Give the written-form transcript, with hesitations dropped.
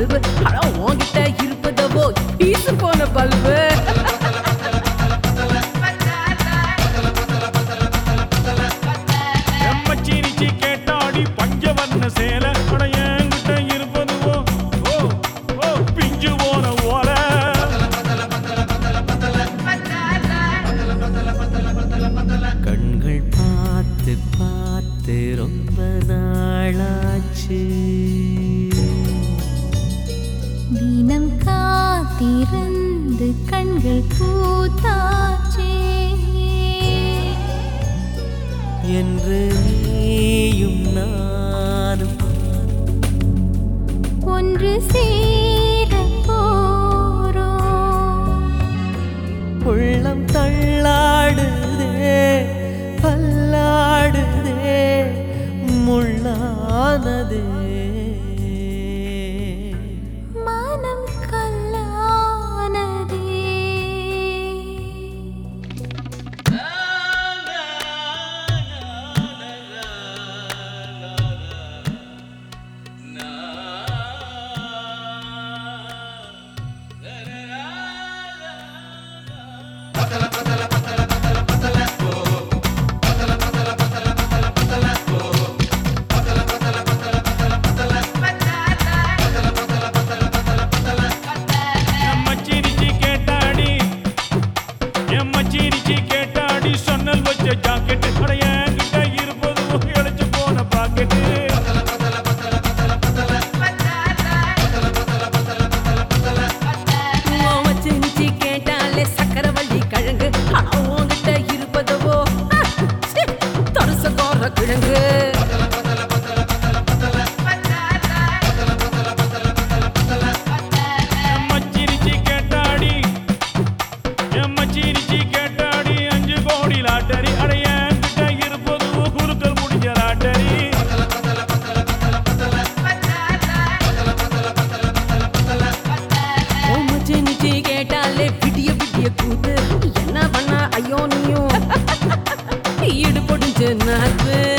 bulb ஆனா உன்கிட்ட இருப்பதவோ piece போன பல்பு எம்மச்சீனிச்சி கேட்டாடி பஞ்சவர்ண சேலை ஆனா என்கிட்ட இருப்பதுவோ ஓ ஓ பிஞ்சு போன ஓல கண்கள் பார்த்து பார்த்து ரொம்ப நாளாச்சு தினம் காத்திருந்து கண்கள் பூத்தாச்சே என்று நீயும் நானும் ஒன்று சேர போறோம் உள்ளம் தள்ளாடுதே பல்லாடுதே முள்ளானதே மனம் கல்லானதே எம்மச்சீனிச்சி கேட்டாடி சொன்னல் வச்ச ஜாக்கெட்டு ஆனா என்கிட்ட இருப்பதுவோ இழைச்சு போன பாக்கெட்டு மச்சினிச்சி கேட்டாலே சக்கரவள்ளி கிழங்கு ஆனா உன்கிட்ட இருப்பதவோ தரிச கோர கிழங்கு எம்மச்சீனிச்சி கேட்டாடி 5 கோடி லாட்டரி ஆனா என்கிட்ட இருப்பதுவோ குறுக்கல் முடிஞ்ச லாட்டரி மச்சினிச்சி கேட்டாலே விடிய விடிய கூத்து என்ன பண்ண ஐயோ நீயும் ஈடு பொடிஞ்ச நாக்கு